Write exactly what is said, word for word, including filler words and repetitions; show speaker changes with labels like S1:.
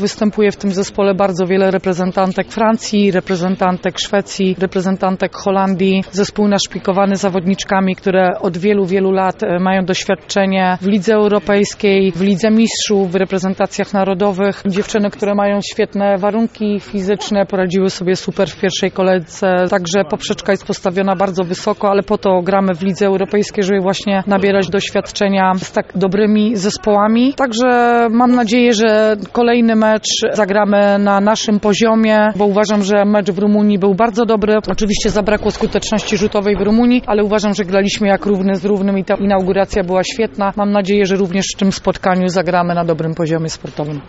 S1: Występuje w tym zespole bardzo wiele reprezentantek Francji, reprezentantek Szwecji, reprezentantek Holandii. Zespół naszpikowany zawodniczkami, które od wielu, wielu lat mają doświadczenie w lidze europejskiej, w lidze mistrzów, w reprezentacjach narodowych. Dziewczyny, które mają świetne warunki fizyczne, poradziły sobie super w pierwszej kolejce. Także poprzeczka jest postawiona bardzo wysoko, ale po to gramy w lidze europejskiej, żeby właśnie nabierać doświadczenia z tak dobrymi zespołami. Także mam nadzieję, że kolejny mecz zagramy na naszym poziomie, bo uważam, że mecz w Rumunii był bardzo dobry. Oczywiście zabrakło skuteczności rzutowej w Rumunii, ale uważam, że graliśmy jak równy z równym i ta inauguracja była świetna. Mam nadzieję, że również w tym spotkaniu zagramy na dobrym poziomie sportowym.